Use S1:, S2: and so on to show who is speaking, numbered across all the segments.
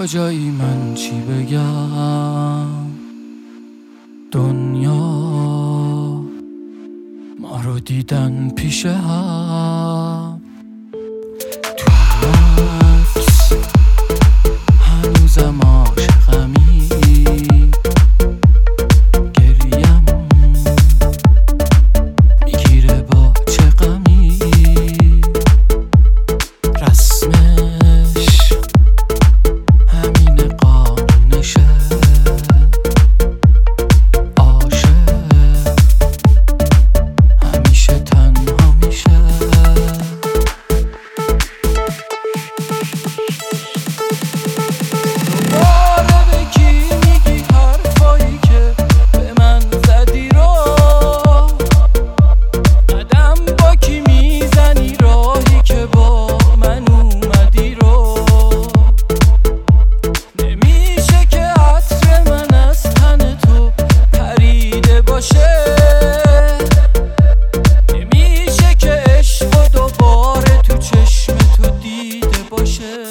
S1: کجایی من چی بگم؟ دنیا ما رو دیدن پیش هم، تو عکس هنوزم عاشقمی، گریم میگیره با چه غمی، رسمش همین قانونشه، عاشق همیشه تنها میشه. دوباره به کی میگی حرفایی که به من زدی رو؟ قدم با کی میزنی راهی که با من اومدی رو؟ نمیشه که عطر من از تن تو پریده باشه، نمیشه که عشق دوباره تو چشم تو دیده باشه.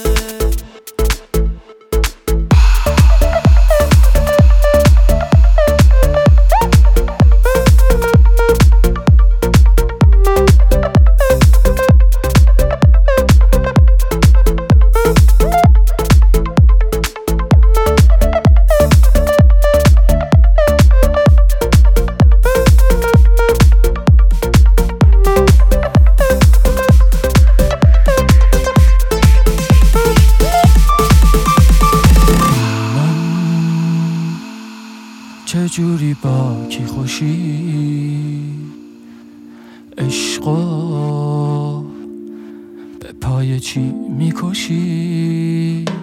S1: چجوری با کی خوشی؟ عشقو به پای چی میکشی؟